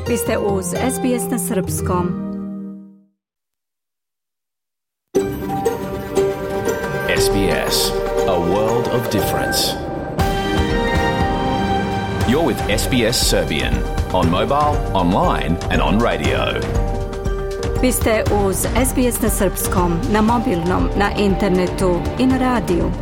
Vi ste uz SBS na srpskom. SBS, a world of difference. You're with SBS Serbian on mobile, online and on radio. Vi ste uz SBS na srpskom, na mobilnom, na internetu i na radiju.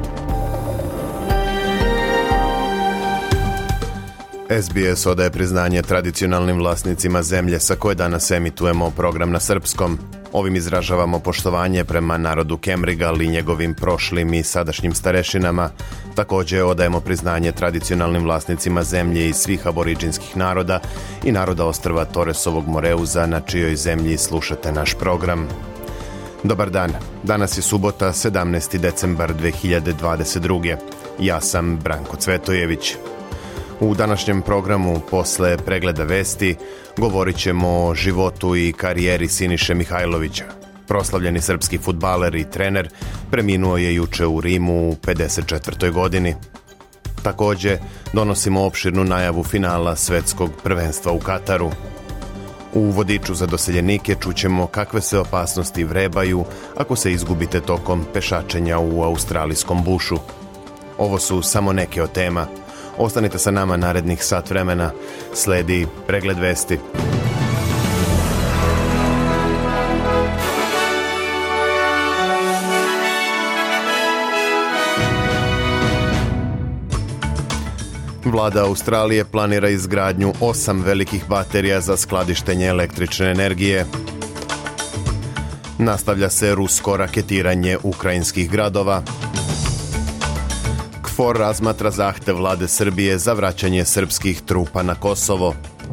SBS odaje priznanje tradicionalnim vlasnicima zemlje sa koje danas emitujemo program na srpskom. Ovim izražavamo poštovanje prema narodu Kemrigal i njegovim prošlim i sadašnjim starešinama. Također odajemo priznanje tradicionalnim vlasnicima zemlje i svih aboriđinskih naroda i naroda ostrva Toresovog Moreuza na čijoj zemlji slušate naš program. Dobar dan, danas je subota 17. decembar 2022. Ja sam Branko Cvetojević. U današnjem programu, posle pregleda vesti, govorit ćemo o životu i karijeri Siniše Mihajlovića. Proslavljeni srpski fudbaler i trener preminuo je juče u Rimu u 54. godini. Također, donosimo opširnu najavu finala svetskog prvenstva u Kataru. U vodiču za doseljenike čućemo kakve se opasnosti vrebaju ako se izgubite tokom pešačenja u australijskom bušu. Ovo su samo neke od tema. Ostanite sa nama narednih sat vremena. Sledi pregled vesti. Vlada Australije planira izgradnju 8 velikih baterija za skladištenje električne energije. Nastavlja se rusko raketiranje ukrajinskih gradova. KFOR razmatra zahtev vlade Srbije za vraćanje srpskih trupa na Kosovo.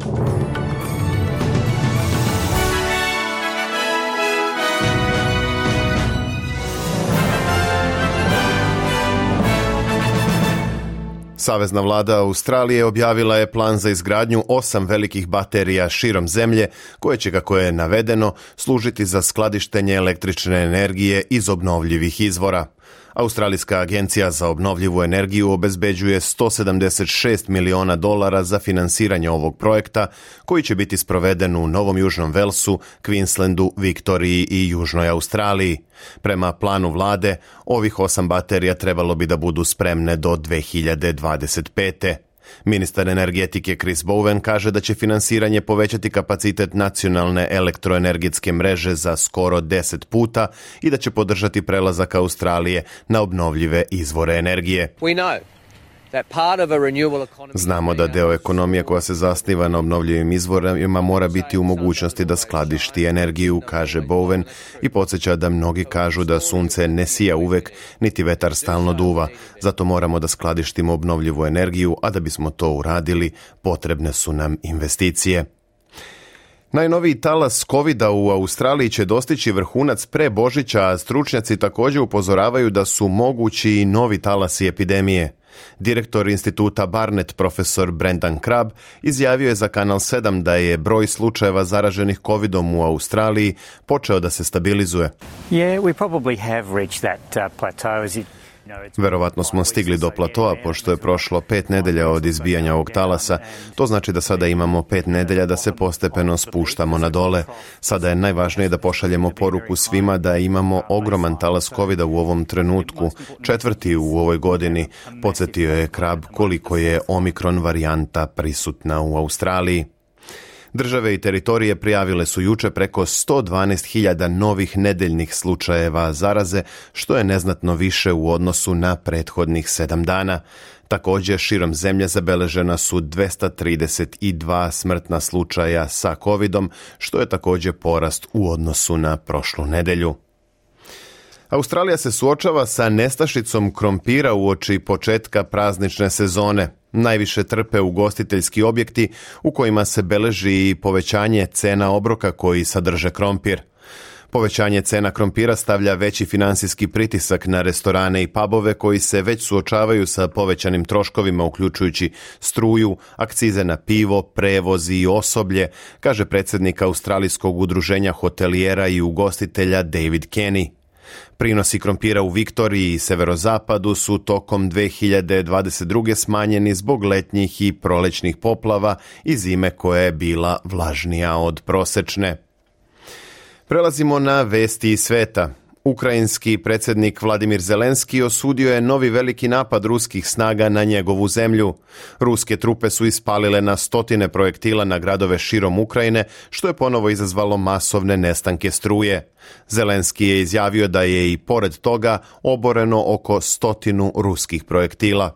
Savezna vlada Australije objavila je plan za izgradnju 8 velikih baterija širom zemlje, koje će, kako je navedeno, služiti za skladištenje električne energije iz obnovljivih izvora. Australijska agencija za obnovljivu energiju obezbeđuje $176 miliona za finansiranje ovog projekta, koji će biti sproveden u Novom Južnom Velsu, Queenslandu, Viktoriji i Južnoj Australiji. Prema planu vlade, ovih 8 baterija trebalo bi da budu spremne do 2025. Ministar energetike Chris Bowen kaže da će finansiranje povećati kapacitet nacionalne elektroenergetske mreže za skoro 10 puta i da će podržati prelazak Australije na obnovljive izvore energije. Znamo da deo ekonomije koja se zasniva na obnovljivim izvorima mora biti u mogućnosti da skladišti energiju, kaže Bowen, i podsjeća da mnogi kažu da sunce ne sija uvek, niti vetar stalno duva. Zato moramo da skladištimo obnovljivu energiju, a da bismo to uradili, potrebne su nam investicije. Najnoviji talas COVID-a u Australiji će dostići vrhunac pre Božića, a stručnjaci također upozoravaju da su mogući i novi talasi epidemije. Direktor instituta Barnet, profesor Brendan Crabb, izjavio je za Kanal 7 da je broj slučajeva zaraženih COVID-om u Australiji počeo da se stabilizuje. Verovatno smo stigli do platoa, pošto je prošlo 5 nedelja od izbijanja ovog talasa. To znači da sada imamo 5 nedelja da se postepeno spuštamo na dole. Sada je najvažnije da pošaljemo poruku svima da imamo ogroman talas COVID-a u ovom trenutku, 4. u ovoj godini. Podsjetio je Crabb koliko je Omikron varijanta prisutna u Australiji. Države i teritorije prijavile su juče preko 112.000 novih nedeljnih slučajeva zaraze, što je neznatno više u odnosu na prethodnih 7 dana. Također, širom zemlje zabeležena su 232 smrtna slučaja sa COVID-om, što je također porast u odnosu na prošlu nedelju. Australija se suočava sa nestašicom krompira uoči početka praznične sezone. Najviše trpe ugostiteljski objekti u kojima se beleži i povećanje cena obroka koji sadrže krompir. Povećanje cena krompira stavlja veći finansijski pritisak na restorane i pubove koji se već suočavaju sa povećanim troškovima, uključujući struju, akcize na pivo, prevoz i osoblje, kaže predsjednik Australijskog udruženja hotelijera i ugostitelja David Kenny. Prinosi krompira u Viktoriji i severozapadu su tokom 2022. smanjeni zbog letnjih i prolećnih poplava i zime koja je bila vlažnija od prosečne. Prelazimo na vesti iz sveta. Ukrajinski predsjednik Vladimir Zelenski osudio je novi veliki napad ruskih snaga na njegovu zemlju. Ruske trupe su ispalile na stotine projektila na gradove širom Ukrajine, što je ponovo izazvalo masovne nestanke struje. Zelenski je izjavio da je i pored toga oboreno oko 100 ruskih projektila.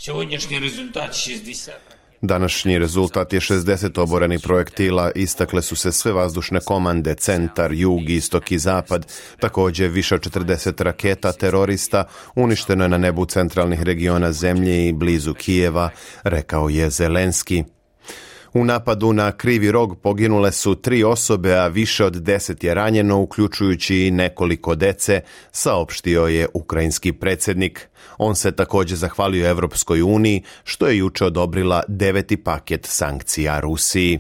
Današnji rezultat je 60 oborenih projektila, istakle su se sve vazdušne komande, centar, jug, istok i zapad. Također više od 40 raketa terorista uništeno je na nebu centralnih regiona zemlje i blizu Kijeva, rekao je Zelenski. U napadu na Krivi Rog poginule su 3 osobe, a više od 10 je ranjeno, uključujući i nekoliko dece, saopštio je ukrajinski predsjednik. On se također zahvalio Europskoj uniji, što je juče odobrila 9. paket sankcija Rusiji.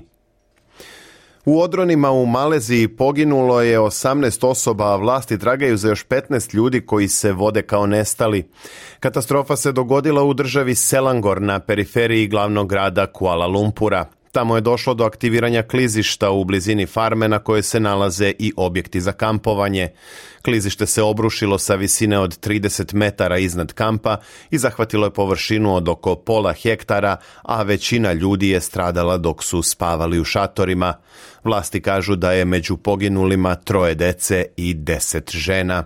U odronima u Maleziji poginulo je 18 osoba, a vlasti tragaju za još 15 ljudi koji se vode kao nestali. Katastrofa se dogodila u državi Selangor na periferiji glavnog grada Kuala Lumpura. Tamo je došlo do aktiviranja klizišta u blizini farme na kojoj se nalaze i objekti za kampovanje. Klizište se obrušilo sa visine od 30 metara iznad kampa i zahvatilo je površinu od oko pola hektara, a većina ljudi je stradala dok su spavali u šatorima. Vlasti kažu da je među poginulima 3 dece i 10 žena.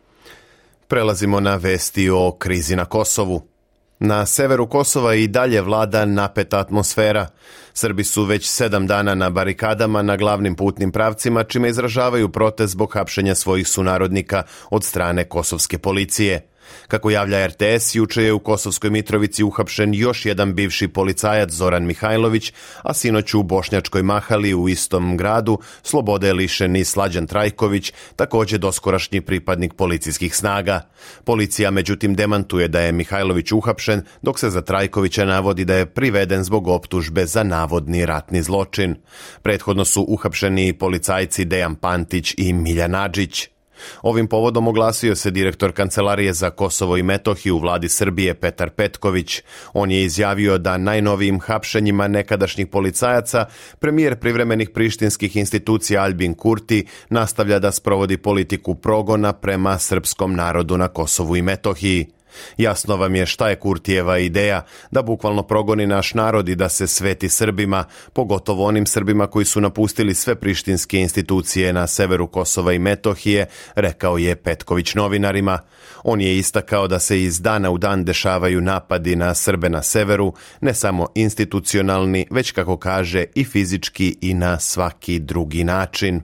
Prelazimo na vesti o krizi na Kosovu. Na severu Kosova i dalje vlada napeta atmosfera. Srbi su već 7 dana na barikadama na glavnim putnim pravcima, čime izražavaju protest zbog hapšenja svojih sunarodnika od strane kosovske policije. Kako javlja RTS, juče je u Kosovskoj Mitrovici uhapšen još jedan bivši policajac Zoran Mihajlović, a sinoć u Bošnjačkoj Mahali u istom gradu slobode je lišen i Slađan Trajković, također doskorašnji pripadnik policijskih snaga. Policija međutim demantuje da je Mihajlović uhapšen, dok se za Trajkovića navodi da je priveden zbog optužbe za navodni ratni zločin. Prethodno su uhapšeni policajci Dejan Pantić i Miljan Adžić. Ovim povodom oglasio se direktor Kancelarije za Kosovo i Metohiju u vladi Srbije Petar Petković. On je izjavio da najnovijim hapšenjima nekadašnjih policajaca premijer privremenih prištinskih institucija Albin Kurti nastavlja da sprovodi politiku progona prema srpskom narodu na Kosovu i Metohiji. Jasno vam je šta je Kurtijeva ideja, da bukvalno progoni naš narod i da se sveti Srbima, pogotovo onim Srbima koji su napustili sve prištinske institucije na severu Kosova i Metohije, rekao je Petković novinarima. On je istakao da se iz dana u dan dešavaju napadi na Srbe na severu, ne samo institucionalni, već kako kaže i fizički i na svaki drugi način.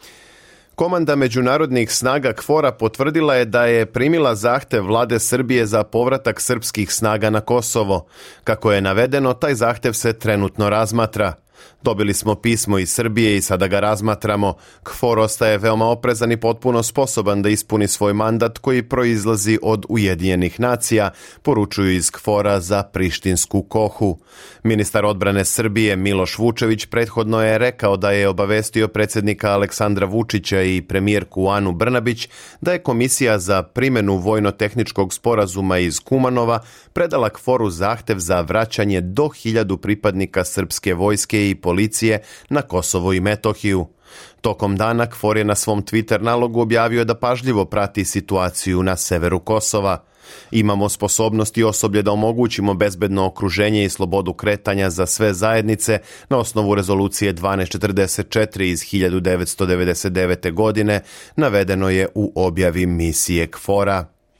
Komanda međunarodnih snaga KFOR-a potvrdila je da je primila zahtev vlade Srbije za povratak srpskih snaga na Kosovo. Kako je navedeno, taj zahtev se trenutno razmatra. Dobili smo pismo iz Srbije i sada ga razmatramo. KFOR ostaje veoma oprezan i potpuno sposoban da ispuni svoj mandat koji proizlazi od Ujedinjenih nacija, poručuju iz KFOR-a za prištinsku kohu. Ministar odbrane Srbije Miloš Vučević prethodno je rekao da je obavestio predsjednika Aleksandra Vučića i premijerku Anu Brnabić da je Komisija za primjenu vojno-tehničkog sporazuma iz Kumanova predala KFOR-u zahtev za vraćanje do 1000 pripadnika srpske vojske i policije na Kosovo i Metohiju. Tokom dana KFOR je na svom Twitter nalogu objavio da pažljivo prati situaciju na severu Kosova. Imamo sposobnost i osoblje da omogućimo bezbedno okruženje i slobodu kretanja za sve zajednice na osnovu rezolucije 1244 iz 1999. godine, navedeno je u objavi misije KFOR-a.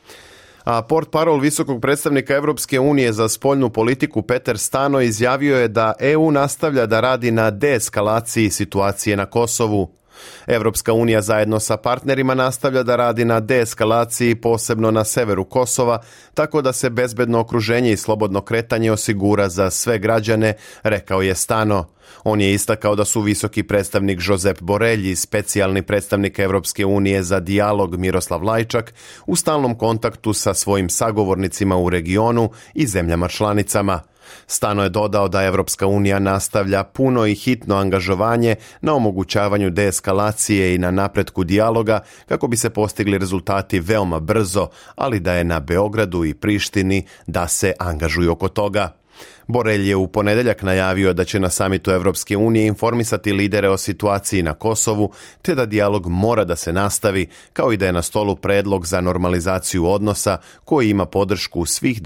A portparol visokog predstavnika Europske unije za spoljnu politiku Peter Stano izjavio je da EU nastavlja da radi na deeskalaciji situacije na Kosovu. Europska unija zajedno sa partnerima nastavlja da radi na deeskalaciji posebno na severu Kosova, tako da se bezbedno okruženje i slobodno kretanje osigura za sve građane, rekao je Stano. On je istakao da su visoki predstavnik Josep Borrell i specijalni predstavnik Europske unije za dijalog Miroslav Lajčak u stalnom kontaktu sa svojim sagovornicima u regionu i zemljama članicama. Stano je dodao da Evropska unija nastavlja puno i hitno angažovanje na omogućavanju deeskalacije i na napretku dijaloga kako bi se postigli rezultati veoma brzo, ali da je na Beogradu i Prištini da se angažuju oko toga. Borelj je u ponedeljak najavio da će na samitu Evropske unije informisati lidere o situaciji na Kosovu, te da dijalog mora da se nastavi, kao i da je na stolu predlog za normalizaciju odnosa koji ima podršku svih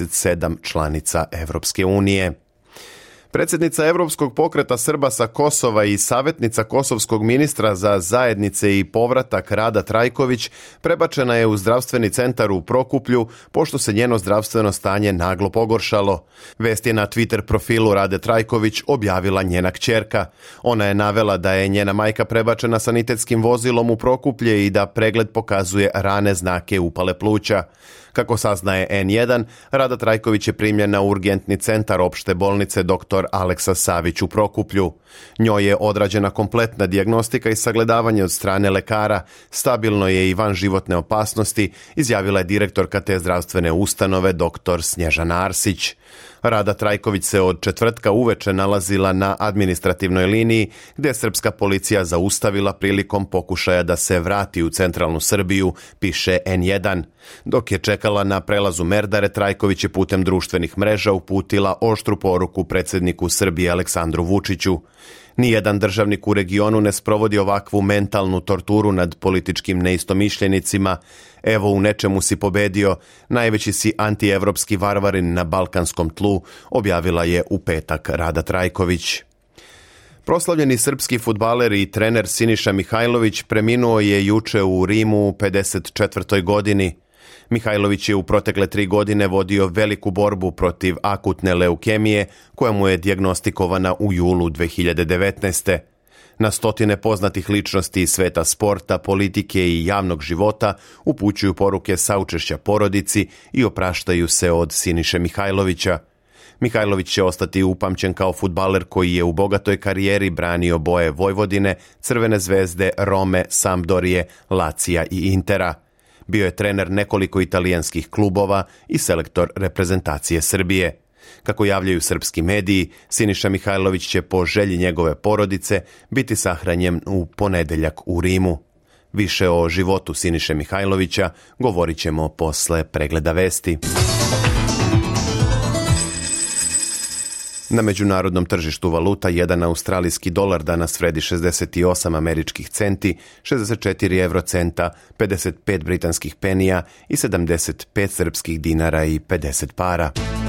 27 članica Evropske unije. Predsjednica Evropskog pokreta Srba sa Kosova i savjetnica kosovskog ministra za zajednice i povratak Rada Trajković prebačena je u zdravstveni centar u Prokuplju pošto se njeno zdravstveno stanje naglo pogoršalo. Vest je na Twitter profilu Rade Trajković objavila njena kćerka. Ona je navela da je njena majka prebačena sanitetskim vozilom u Prokuplje i da pregled pokazuje rane znake upale pluća. Kako saznaje N1, Rada Trajković je primljena u urgentni centar opšte bolnice dr. Aleksa Savić u Prokuplju. Njoj je odrađena kompletna dijagnostika i sagledavanje od strane lekara. Stabilno je i van životne opasnosti, izjavila je direktorka te zdravstvene ustanove dr. Snježana Arsić. Rada Trajković se od četvrtka uveče nalazila na administrativnoj liniji gdje je srpska policija zaustavila prilikom pokušaja da se vrati u centralnu Srbiju, piše N1. Dok je čekala na prelazu Merdare, Trajković je putem društvenih mreža uputila oštru poruku predsjedniku Srbije Aleksandru Vučiću. Nijedan državnik u regionu ne sprovodi ovakvu mentalnu torturu nad političkim neistomišljenicima. Evo, u nečemu si pobedio, najveći si antievropski varvarin na balkanskom tlu, objavila je u petak Rada Trajković. Proslavljeni srpski fudbaler i trener Siniša Mihajlović preminuo je juče u Rimu u 54. godini. Mihajlović je u protekle 3 godine vodio veliku borbu protiv akutne leukemije koja mu je dijagnostikovana u julu 2019. Na stotine poznatih ličnosti iz sveta sporta, politike i javnog života upućuju poruke saučešća porodici i opraštaju se od Siniše Mihajlovića. Mihajlović će ostati upamćen kao fudbaler koji je u bogatoj karijeri branio boje Vojvodine, Crvene zvezde, Rome, Sampdorije, Lacija i Intera. Bio je trener nekoliko italijanskih klubova i selektor reprezentacije Srbije. Kako javljaju srpski mediji, Siniša Mihajlović će po želji njegove porodice biti sahranjen u ponedeljak u Rimu. Više o životu Siniše Mihajlovića govorit ćemo posle pregleda vesti. Na međunarodnom tržištu valuta jedan australijski dolar danas vredi 68 američkih centi, 64 eurocenta, 55 britanskih penija i 75 srpskih dinara i 50 para.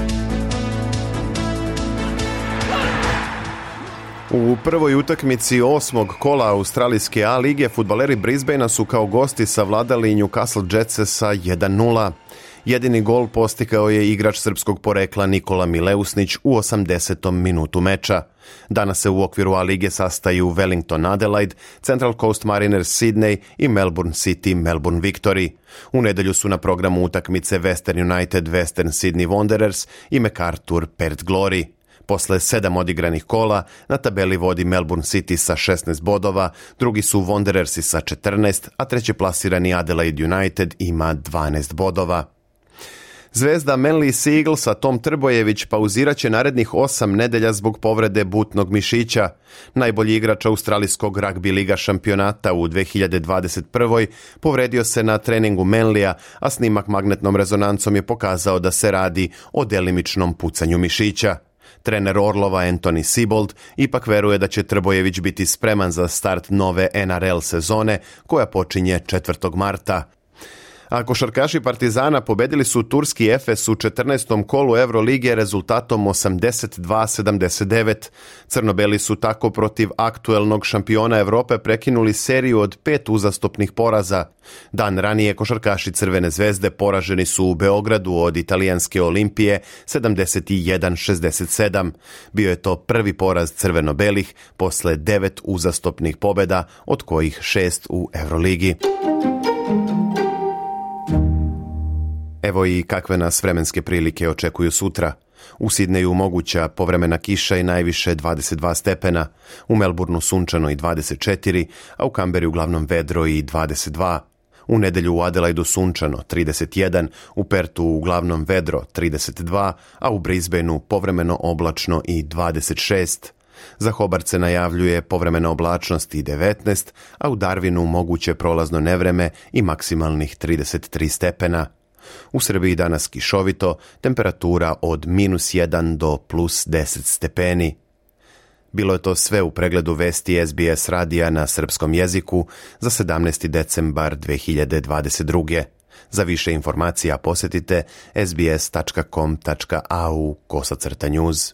U prvoj utakmici 8. kola australijske A lige fudbaleri Brisbanea su kao gosti savladali Newcastle Jetse sa 1:0. Jedini gol postigao je igrač srpskog porekla Nikola Mileusnić u 80. minutu meča. Danas se u okviru A lige sastaju Wellington Adelaide, Central Coast Mariners Sydney i Melbourne City Melbourne Victory. U nedjelju su na programu utakmice Western United Western Sydney Wanderers i MacArthur Perth Glory. Posle 7 odigranih kola na tabeli vodi Melbourne City sa 16 bodova, drugi su Wanderersi sa 14, a treći plasirani Adelaide United ima 12 bodova. Zvezda Manly Sea Eaglesa Tom Trbojević pauzirat će narednih 8 nedelja zbog povrede butnog mišića. Najbolji igrač australijskog ragbi liga šampionata u 2021. povredio se na treningu Manlija, a snimak magnetnom rezonancom je pokazao da se radi o delimičnom pucanju mišića. Trener Orlova Anthony Sibold ipak veruje da će Trbojević biti spreman za start nove NRL sezone koja počinje 4. marta. A košarkaši Partizana pobedili su turski Efes u 14. kolu Eurolige rezultatom 82-79. Crnobeli su tako protiv aktuelnog šampiona Europe prekinuli seriju od 5 uzastopnih poraza. Dan ranije košarkaši Crvene zvezde poraženi su u Beogradu od italijanske Olimpije 71-67. Bio je to prvi poraz crveno-belih posle 9 uzastopnih pobjeda, od kojih 6 u Euroligi. Evo i kakve nas vremenske prilike očekuju sutra. U Sidneju moguća povremena kiša i najviše 22 stepena, u Melbourneu sunčano i 24, a u Kamberi uglavnom vedro i 22. U nedjelju u Adelaidu sunčano 31, u Pertu uglavnom vedro 32, a u Brisbaneu povremeno oblačno i 26. Za Hobart se najavljuje povremena oblačnost i 19, a u Darwinu moguće prolazno nevreme i maksimalnih 33 stepena. U Srbiji danas kišovito, temperatura od -1 do +10 stepeni. Bilo je to sve u pregledu vesti SBS radija na srpskom jeziku za 17. decembar 2022. Za više informacija posjetite sbs.com.au/news.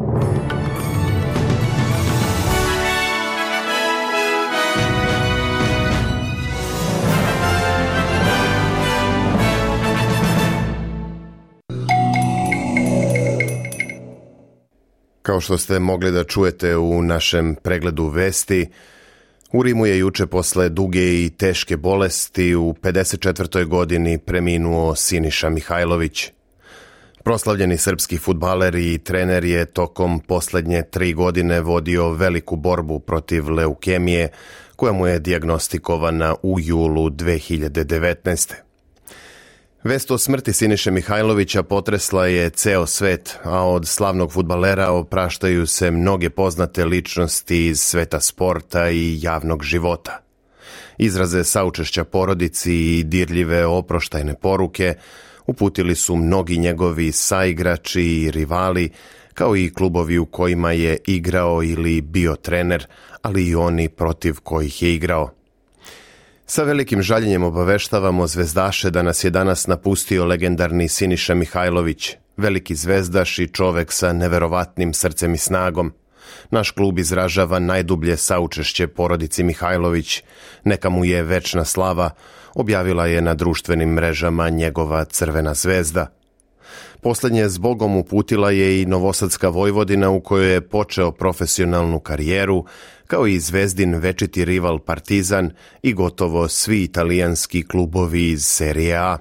Kao što ste mogli da čujete u našem pregledu vesti, u Rimu je juče posle duge i teške bolesti u 54. godini preminuo Siniša Mihajlović. Proslavljeni srpski fudbaler i trener je tokom posljednje 3 godine vodio veliku borbu protiv leukemije, koja mu je dijagnostikovana u julu 2019. Vest o smrti Siniše Mihajlovića potresla je ceo svet, a od slavnog fudbalera opraštaju se mnoge poznate ličnosti iz sveta sporta i javnog života. Izraze saučešća porodici i dirljive oproštajne poruke uputili su mnogi njegovi saigrači i rivali, kao i klubovi u kojima je igrao ili bio trener, ali i oni protiv kojih je igrao. Sa velikim žaljenjem obaveštavamo zvezdaše da nas je danas napustio legendarni Siniša Mihajlović, veliki zvezdaš i čovek sa neverovatnim srcem i snagom. Naš klub izražava najdublje saučešće porodici Mihajlović, neka mu je večna slava, objavila je na društvenim mrežama njegova Crvena zvezda. Posljednje zbogom uputila je i Novosadska Vojvodina, u kojoj je počeo profesionalnu karijeru, kao i zvezdin večiti rival Partizan i gotovo svi italijanski klubovi iz Serije A.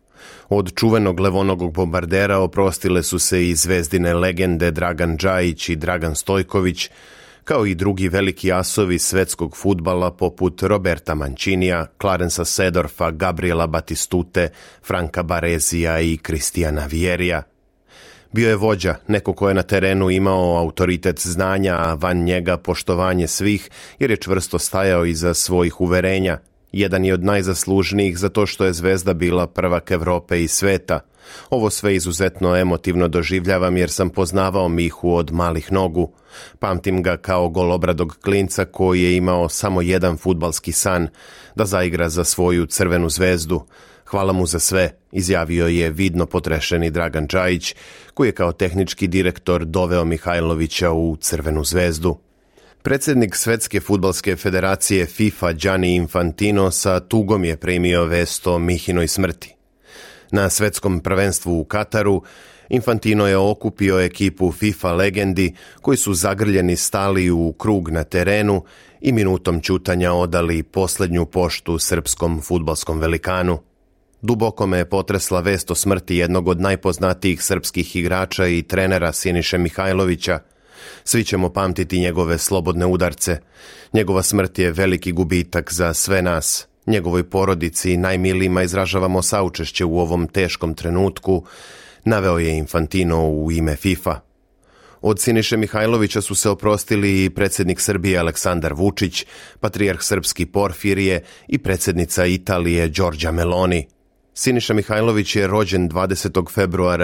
Od čuvenog levonogog bombardera oprostile su se i zvezdine legende Dragan Džajić i Dragan Stojković, kao i drugi veliki asovi svetskog fudbala poput Roberta Mancinija, Clarensa Seedorfa, Gabriela Batistute, Franka Barezija i Kristijana Vierija. Bio je vođa, neko ko je na terenu imao autoritet znanja, a van njega poštovanje svih, jer je čvrsto stajao iza svojih uverenja. Jedan je od najzaslužnijih zato što je zvezda bila prvak Evrope i sveta. Ovo sve izuzetno emotivno doživljavam jer sam poznavao Mihu od malih nogu. Pamtim ga kao golobradog klinca koji je imao samo jedan fudbalski san, da zaigra za svoju Crvenu zvezdu. Hvala mu za sve, izjavio je vidno potrešeni Dragan Džajić, koji je kao tehnički direktor doveo Mihajlovića u Crvenu zvezdu. Predsjednik Svetske fudbalske federacije FIFA Gianni Infantino sa tugom je primio vest o Mihinoj smrti. Na svetskom prvenstvu u Kataru Infantino je okupio ekipu FIFA legendi koji su zagrljeni stali u krug na terenu i minutom ćutanja odali posljednju poštu srpskom fudbalskom velikanu. Duboko me je potresla vest o smrti jednog od najpoznatijih srpskih igrača i trenera Siniše Mihajlovića. Svi ćemo pamtiti njegove slobodne udarce. Njegova smrt je veliki gubitak za sve nas. Njegovoj porodici i najmilijima izražavamo saučešće u ovom teškom trenutku, naveo je Infantino u ime FIFA. Od Siniše Mihajlovića su se oprostili i predsjednik Srbije Aleksandar Vučić, patrijarh srpski Porfirije i predsjednica Italije Giorgia Meloni. Siniša Mihajlović je rođen 20. februara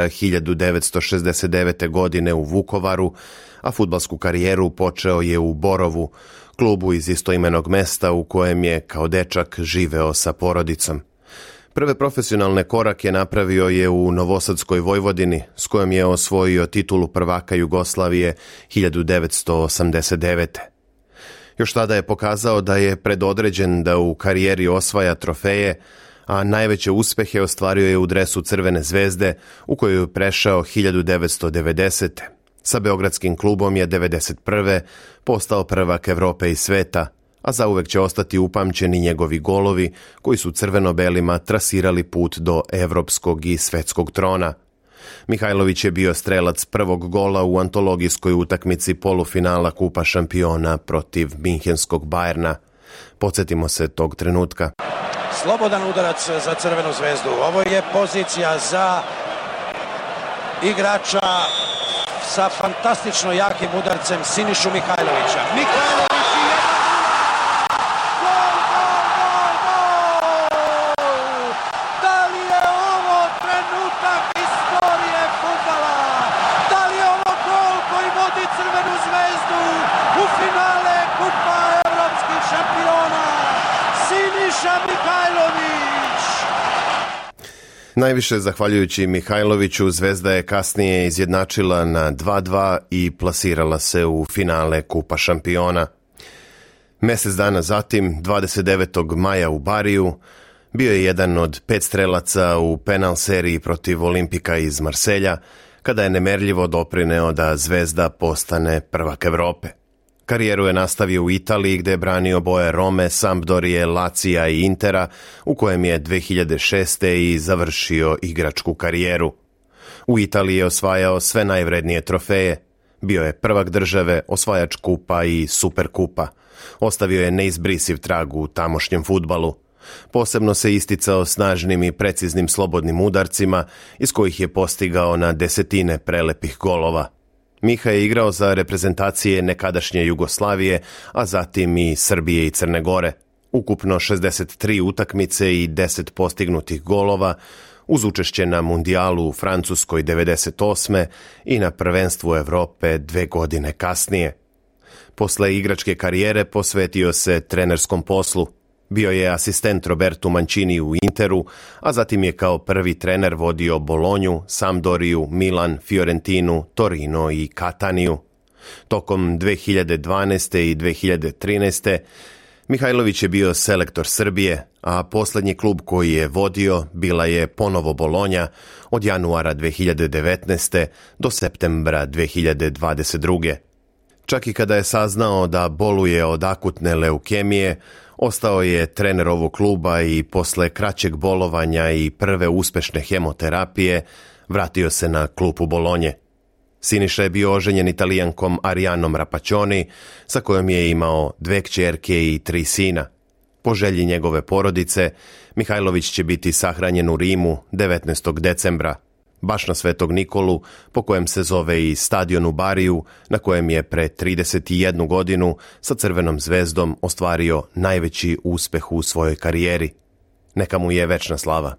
1969. godine u Vukovaru, a fudbalsku karijeru počeo je u Borovu, klubu iz istoimenog mesta u kojem je kao dečak živeo sa porodicom. Prve profesionalne korake napravio je u Novosadskoj Vojvodini, s kojom je osvojio titulu prvaka Jugoslavije 1989. Još tada je pokazao da je predodređen da u karijeri osvaja trofeje, a najveće uspehe ostvario je u dresu Crvene zvezde, u koju je prešao 1990. Sa beogradskim klubom je 1991. postao prvak Evrope i sveta, a zauvek će ostati upamćeni njegovi golovi koji su crveno-belima trasirali put do evropskog i svetskog trona. Mihajlović je bio strelac prvog gola u antologijskoj utakmici polufinala Kupa šampiona protiv minhenskog Bajerna. Podsjetimo se tog trenutka. slobodan udarac za Crvenu zvezdu. Ovo je pozicija za igrača sa fantastično jakim udarcem Sinišu Mihajlovića. Mihajlović i 1-0! Gol, gol, gol, gol! Da li je ovo trenutak istorije fudbala? Da li je ovo gol koji vodi Crvenu zvezdu u finale Kupa evropskih šampiona? Siniša Mihajlović! Najviše zahvaljujući Mihajloviću, Zvezda je kasnije izjednačila na 2:2 i plasirala se u finale Kupa šampiona. Mjesec dana zatim, 29. maja u Bariju, bio je jedan od 5 strelaca u penal seriji protiv Olimpika iz Marselja, kada je nemerljivo doprineo da Zvezda postane prvak Evrope. Karijeru je nastavio u Italiji, gdje je branio boje Rome, Sampdorije, Lacija i Intera, u kojem je 2006. i završio igračku karijeru. U Italiji je osvajao sve najvrednije trofeje. Bio je prvak države, osvajač kupa i superkupa. Ostavio je neizbrisiv trag u tamošnjem fudbalu. Posebno se isticao snažnim i preciznim slobodnim udarcima, iz kojih je postigao na desetine prelepih golova. Miha je igrao za reprezentacije nekadašnje Jugoslavije, a zatim i Srbije i Crne Gore. Ukupno 63 utakmice i 10 postignutih golova, uz učešće na mundijalu u Francuskoj 98. i na prvenstvu Evrope 2 godine kasnije. Posle igračke karijere posvetio se trenerskom poslu. Bio je asistent Robertu Mancini u Interu, a zatim je kao prvi trener vodio Bolonju, Sampdoriju, Milan, Fiorentinu, Torino i Kataniju. Tokom 2012. i 2013. Mihajlović je bio selektor Srbije, a posljednji klub koji je vodio bila je ponovo Bolonja od januara 2019. do septembra 2022. Čak i kada je saznao da boluje od akutne leukemije, ostao je trener ovog kluba i posle kraćeg bolovanja i prve uspešne hemoterapije vratio se na klupu Bolonje. Siniša je bio oženjen Italijankom Arijanom Rapacioni, sa kojom je imao 2 kćerke i 3 sina. Po želji njegove porodice, Mihajlović će biti sahranjen u Rimu 19. decembra, baš na Svetog Nikolu, po kojem se zove i stadion u Bariju, na kojem je pre 31 godinu sa Crvenom zvezdom ostvario najveći uspeh u svojoj karijeri. Neka mu je večna slava.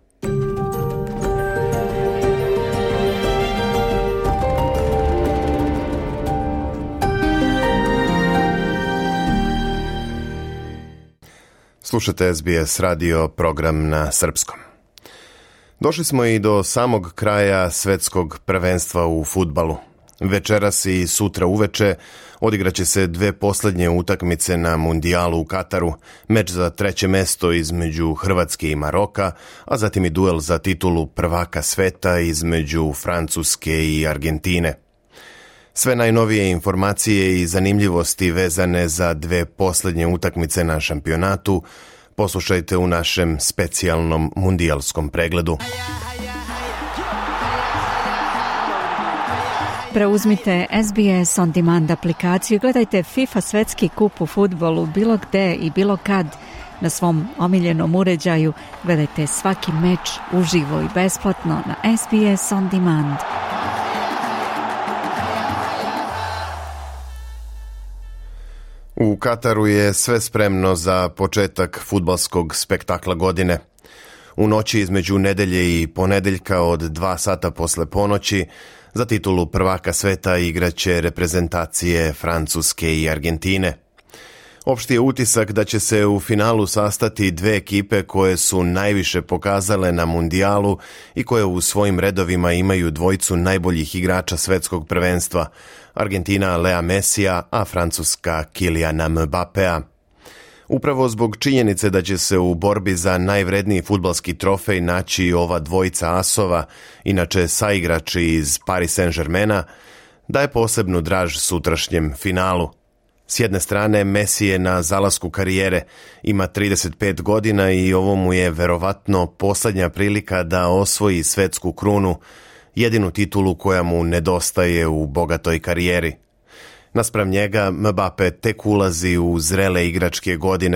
Slušate SBS radio, program na srpskom. Došli smo i do samog kraja svetskog prvenstva u fudbalu. Večeras i sutra uveče odigraće se 2 posljednje utakmice na mundijalu u Kataru, meč za 3. mesto između Hrvatske i Maroka, a zatim i duel za titulu prvaka sveta između Francuske i Argentine. Sve najnovije informacije i zanimljivosti vezane za 2 posljednje utakmice na šampionatu poslušajte u našem specijalnom mundijalskom pregledu. Preuzmite SBS On Demand aplikaciju i gledajte FIFA svetski kup u fudbalu bilo gde i bilo kad na svom omiljenom uređaju. Gledajte svaki meč uživo i besplatno na SBS On Demand. U Kataru je sve spremno za početak fudbalskog spektakla godine. U noći između nedelje i ponedeljka od 2 sata posle ponoći za titulu prvaka sveta igraće reprezentacije Francuske i Argentine. Opšti je utisak da će se u finalu sastati 2 ekipe koje su najviše pokazale na mundijalu i koje u svojim redovima imaju dvojicu najboljih igrača svetskog prvenstva, Argentina Lea Messija, a Francuska Kyliana Mbappéa. Upravo zbog činjenice da će se u borbi za najvredniji fudbalski trofej naći ova dvojica asova, inače saigrači iz Paris Saint-Germaina, daje posebnu draž sutrašnjem finalu. S jedne strane, Messi je na zalasku karijere, ima 35 godina i ovo mu je verovatno posljednja prilika da osvoji svetsku krunu, jedinu titulu koja mu nedostaje u bogatoj karijeri. Naspram njega, Mbappé tek ulazi u zrele igračke godine.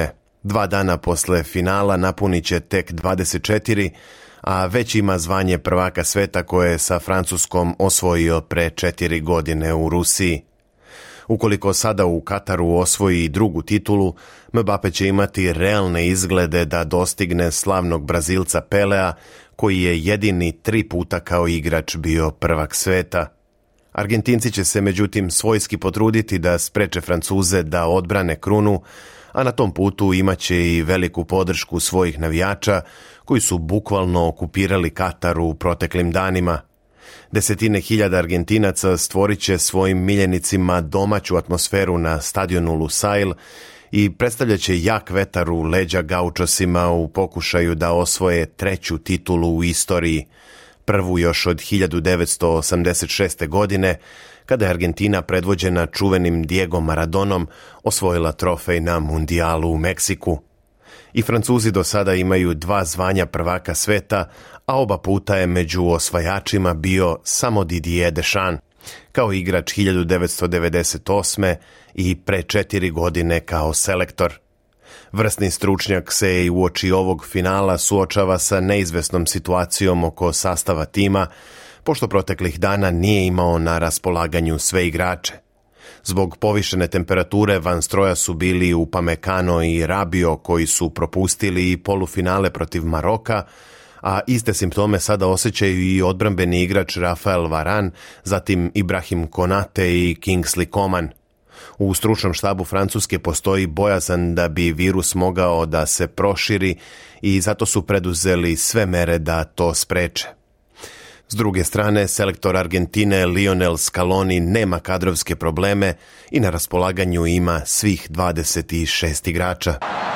2 dana posle finala napunit će tek 24, a već ima zvanje prvaka sveta koje je sa Francuskom osvojio pre 4 godine u Rusiji. Ukoliko sada u Kataru osvoji drugu titulu, Mbappe će imati realne izglede da dostigne slavnog Brazilca Pelea, koji je jedini 3 puta kao igrač bio prvak sveta. Argentinci će se međutim svojski potruditi da spreče Francuze da odbrane krunu, a na tom putu imaće i veliku podršku svojih navijača koji su bukvalno okupirali Katar u proteklim danima. Desetine hiljada Argentinaca stvorit će svojim miljenicima domaću atmosferu na stadionu Lusail i predstavljat će jak vetar u leđa gaučosima u pokušaju da osvoje 3. titulu u istoriji, prvu još od 1986. godine, kada je Argentina predvođena čuvenim Diego Maradonom osvojila trofej na mundijalu u Meksiku. I Francuzi do sada imaju 2 zvanja prvaka sveta, a oba puta je među osvajačima bio samo Didier Deschamps, kao igrač 1998. i pre 4 godine kao selektor. Vrsni stručnjak se i uoči ovog finala suočava sa neizvesnom situacijom oko sastava tima, pošto proteklih dana nije imao na raspolaganju sve igrače. Zbog povišene temperature van stroja su bili Upamecano i Rabiot, koji su propustili i polufinale protiv Maroka, a iste simptome sada osjećaju i odbrambeni igrač Rafael Varane, zatim Ibrahim Konate i Kingsley Coman. U stručnom štabu Francuske postoji bojazan da bi virus mogao da se proširi i zato su preduzeli sve mere da to spreče. S druge strane, selektor Argentine Lionel Scaloni nema kadrovske probleme i na raspolaganju ima svih 26 igrača.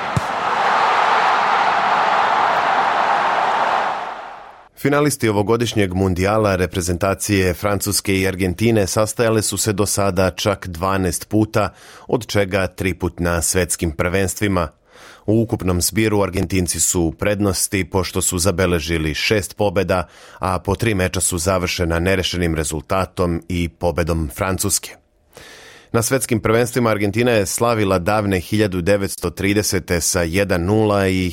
Finalisti ovogodišnjeg mundijala reprezentacije Francuske i Argentine sastajale su se do sada čak 12 puta, od čega 3 put na svetskim prvenstvima. U ukupnom zbiru Argentinci su u prednosti pošto su zabeležili 6 pobjeda, a po 3 meča su završena nerešenim rezultatom i pobedom Francuske. Na svetskim prvenstvima Argentina je slavila davne 1930. sa 1-0 i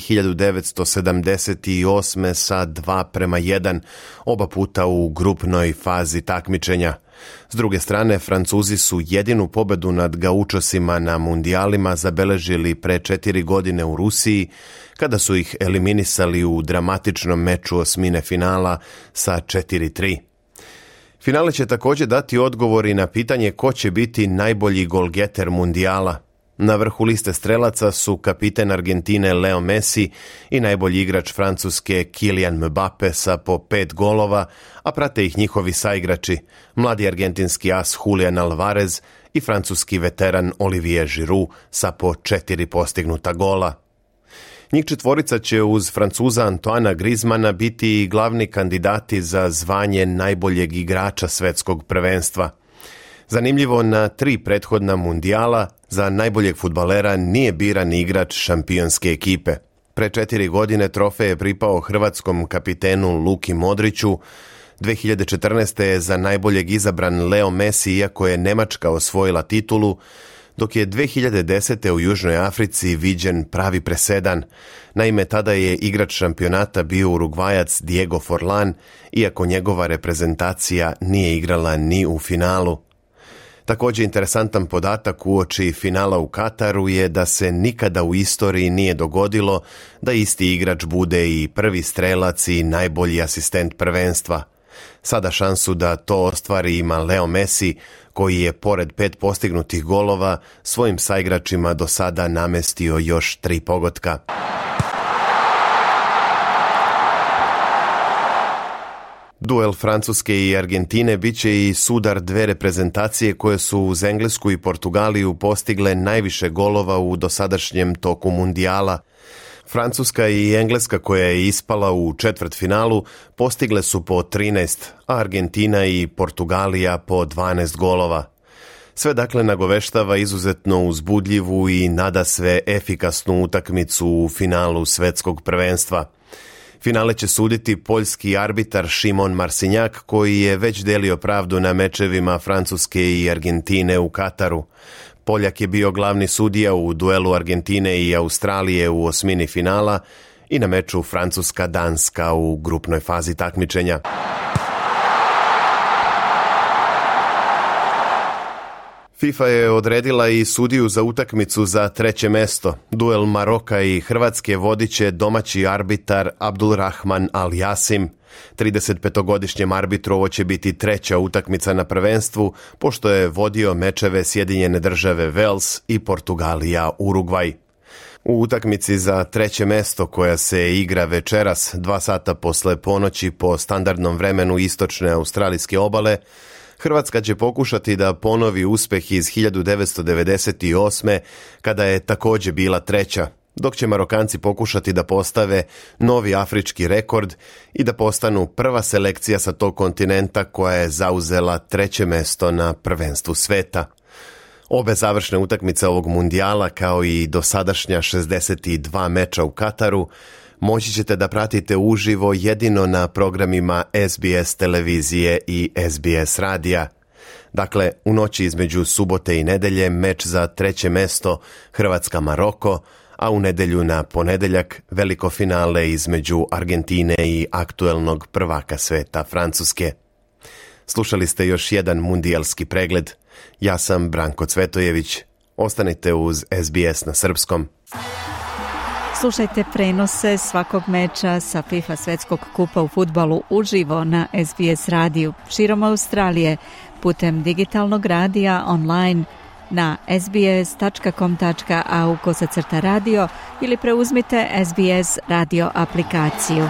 1978. sa 2-1, oba puta u grupnoj fazi takmičenja. S druge strane, Francuzi su jedinu pobedu nad gaučosima na mundijalima zabeležili pre 4 godine u Rusiji, kada su ih eliminisali u dramatičnom meču osmine finala sa 4-3. Finale će također dati odgovori na pitanje ko će biti najbolji golgeter mundijala. Na vrhu liste strelaca su kapiten Argentine Leo Messi i najbolji igrač Francuske Kylian Mbappe sa po 5 golova, a prate ih njihovi saigrači, mladi argentinski as Julian Alvarez i francuski veteran Olivier Giroud sa po 4 postignuta gola. Njih četvorica će uz Francuza Antoana Griezmana biti i glavni kandidati za zvanje najboljeg igrača svetskog prvenstva. Zanimljivo, na 3 prethodna mundijala za najboljeg fudbalera nije biran igrač šampionske ekipe. Pre 4 godine trofej je pripao hrvatskom kapitenu Luki Modriću, 2014. je za najboljeg izabran Leo Messi, iako je Nemačka osvojila titulu, dok je 2010. u Južnoj Africi viđen pravi presedan. Naime, tada je igrač šampionata bio Urugvajac Diego Forlan, iako njegova reprezentacija nije igrala ni u finalu. Također interesantan podatak uoči finala u Kataru je da se nikada u istoriji nije dogodilo da isti igrač bude i prvi strelac i najbolji asistent prvenstva. Sada šansu da to ostvari ima Leo Messi, koji je pored 5 postignutih golova svojim saigračima do sada namestio još 3 pogotka. Duel Francuske i Argentine bit će i sudar 2 reprezentacije koje su uz Englesku i Portugaliju postigle najviše golova u dosadašnjem toku mundijala. Francuska i Engleska, koja je ispala u četvrtfinalu, postigle su po 13, a Argentina i Portugalija po 12 golova. Sve dakle nagoveštava izuzetno uzbudljivu i nadasve efikasnu utakmicu u finalu svetskog prvenstva. Finale će suditi poljski arbitar Šimon Marsinjak, koji je već delio pravdu na mečevima Francuske i Argentine u Kataru. Poljak je bio glavni sudija u duelu Argentine i Australije u osmini finala i na meču Francuska-Danska u grupnoj fazi takmičenja. FIFA je odredila i sudiju za utakmicu za treće mesto. Duel Maroka i Hrvatske vodit će domaći arbitar Abdulrahman Al-Jasim. 35-godišnjem arbitru ovo će biti treća utakmica na prvenstvu, pošto je vodio mečeve Sjedinjene Države Wales i Portugalija Urugvaj. U utakmici za treće mesto, koja se igra večeras 2 sata posle ponoći po standardnom vremenu istočne australijske obale, Hrvatska će pokušati da ponovi uspeh iz 1998. kada je također bila treća, dok će Marokanci pokušati da postave novi afrički rekord i da postanu prva selekcija sa tog kontinenta koja je zauzela treće mesto na prvenstvu sveta. Obe završne utakmice ovog mundijala, kao i dosadašnja 62 meča u Kataru, moći ćete da pratite uživo jedino na programima SBS televizije i SBS radija. Dakle, u noći između subote i nedelje meč za treće mesto Hrvatska-Maroko, a u nedjelju na ponedeljak veliko finale između Argentine i aktuelnog prvaka sveta Francuske. Slušali ste još jedan mundijalski pregled. Ja sam Branko Cvetojević. Ostanite uz SBS na srpskom. Slušajte prenose svakog meča sa FIFA svetskog kupa u fudbalu uživo na SBS radiju širom Australije putem digitalnog radija online na sbs.com.au/radio ili preuzmite SBS radio aplikaciju.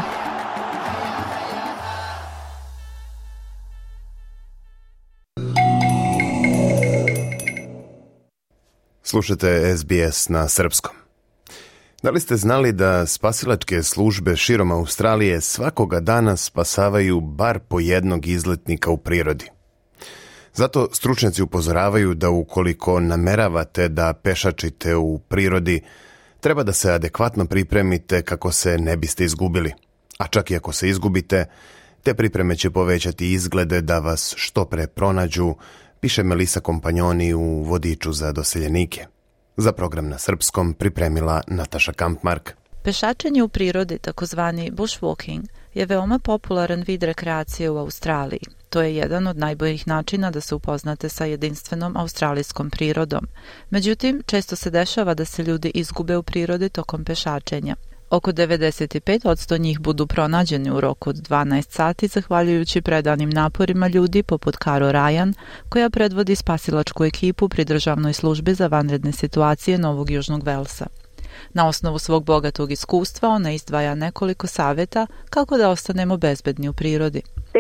Slušajte SBS na srpskom. Da li ste znali da spasilačke službe širom Australije svakoga dana spasavaju bar po jednog izletnika u prirodi? Zato stručnjaci upozoravaju da ukoliko nameravate da pešačite u prirodi, treba da se adekvatno pripremite kako se ne biste izgubili. A čak i ako se izgubite, te pripreme će povećati izglede da vas što pre pronađu, piše Melisa Kompanjoni u vodiču za doseljenike. Za program na srpskom pripremila Nataša Kampmark. Pešačenje u prirodi, takozvani bushwalking, je veoma popularan vid rekreacije u Australiji. To je jedan od najboljih načina da se upoznate sa jedinstvenom australijskom prirodom. Međutim, često se dešava da se ljudi izgube u prirodi tokom pešačenja. Oko 95% njih budu pronađeni u roku od 12 sati zahvaljujući predanim naporima ljudi poput Caro Ryan, koja predvodi spasilačku ekipu pri državnoj službi za vanredne situacije Novog Južnog Velsa. Na osnovu svog bogatog iskustva ona izdvaja nekoliko savjeta kako da ostanemo bezbedni u prirodi.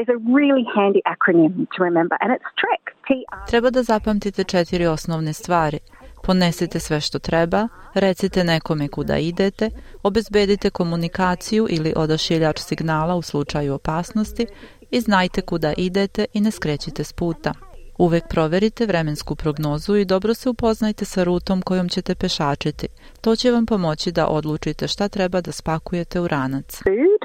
Treba da zapamtite 4 osnovne stvari. Ponesite sve što treba, recite nekome kuda idete, obezbedite komunikaciju ili odašiljač signala u slučaju opasnosti i znajte kuda idete i ne skrećite s puta. Uvek proverite vremensku prognozu i dobro se upoznajte sa rutom kojom ćete pešačiti. To će vam pomoći da odlučite šta treba da spakujete u ranac.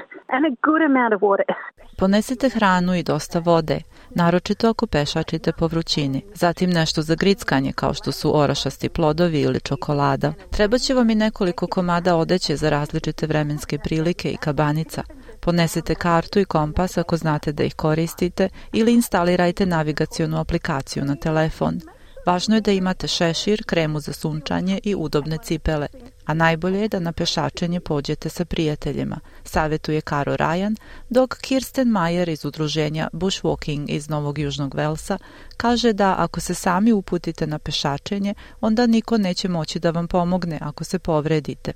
Ponesite hranu i dosta vode, naročito ako pešačite po vrućini. Zatim nešto za grickanje kao što su orašasti plodovi ili čokolada. Trebaće vam i nekoliko komada odeće za različite vremenske prilike i kabanica. Ponesite kartu i kompas ako znate da ih koristite ili instalirajte navigacionu aplikaciju na telefon. Važno je da imate šešir, kremu za sunčanje i udobne cipele. A najbolje je da na pešačenje pođete sa prijateljima, savjetuje Caro Ryan, dok Kirsten Mayer iz udruženja Bushwalking iz Novog Južnog Velsa kaže da ako se sami uputite na pešačenje, onda niko neće moći da vam pomogne ako se povredite.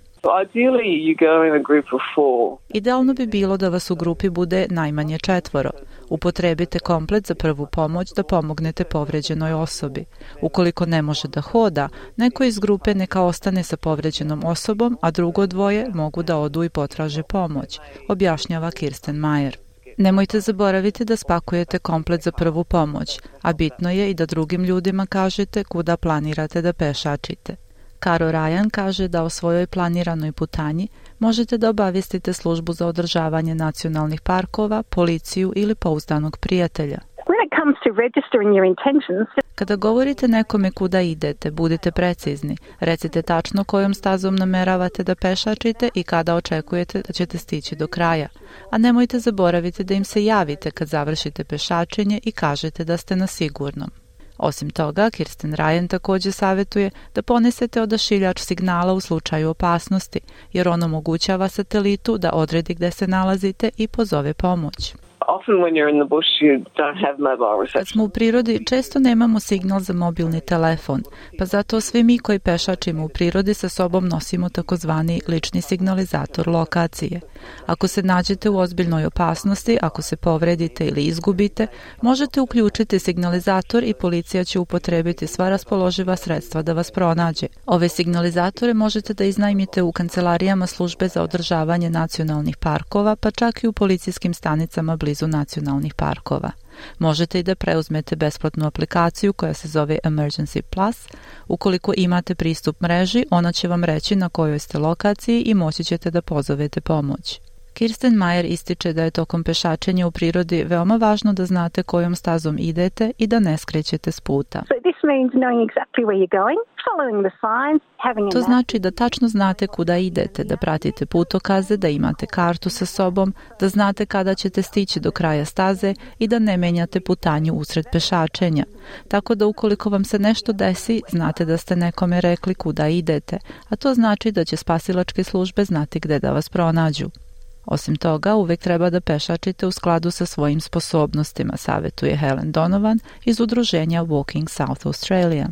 Idealno bi bilo da vas u grupi bude najmanje 4. Upotrebite komplet za prvu pomoć da pomognete povređenoj osobi. Ukoliko ne može da hoda, neko iz grupe neka ostane sa povređenom osobom, a drugo dvoje mogu da odu i potraže pomoć, objašnjava Kirsten Mayer. Nemojte zaboraviti da spakujete komplet za prvu pomoć, a bitno je i da drugim ljudima kažete kuda planirate da pešačite. Caro Ryan kaže da o svojoj planiranoj putanji možete da obavijestite službu za održavanje nacionalnih parkova, policiju ili pouzdanog prijatelja. When Kada govorite nekome kuda idete, budite precizni. Recite tačno kojom stazom nameravate da pešačite i kada očekujete da ćete stići do kraja. A nemojte zaboraviti da im se javite kad završite pešačenje i kažete da ste na sigurnom. Osim toga, Kirsten Ryan također savjetuje da ponesete odašiljač signala u slučaju opasnosti, jer on omogućava satelitu da odredi gde se nalazite i pozove pomoć. Kad smo u prirodi, često nemamo signal za mobilni telefon, pa zato svi mi koji pešačimo u prirodi sa sobom nosimo takozvani lični signalizator lokacije. Ako se nađete u ozbiljnoj opasnosti, ako se povredite ili izgubite, možete uključiti signalizator i policija će upotrebiti sva raspoloživa sredstva da vas pronađe. Ove signalizatore možete da iznajmite u kancelarijama službe za održavanje nacionalnih parkova, pa čak i u policijskim stanicama blizu nacionalnih parkova. Možete i da preuzmete besplatnu aplikaciju koja se zove Emergency Plus. Ukoliko imate pristup mreži, ona će vam reći na kojoj ste lokaciji i moći ćete da pozovete pomoć. Kirsten Mayer ističe da je tokom pešačenja u prirodi veoma važno da znate kojom stazom idete i da ne skrećete s puta. To znači da tačno znate kuda idete, da pratite putokaze, da imate kartu sa sobom, da znate kada ćete stići do kraja staze i da ne menjate putanju usred pešačenja. Tako da ukoliko vam se nešto desi, znate da ste nekome rekli kuda idete, a to znači da će spasilačke službe znati gde da vas pronađu. Osim toga, uvek treba da pešačite u skladu sa svojim sposobnostima, savjetuje Helen Donovan iz udruženja Walking South Australia.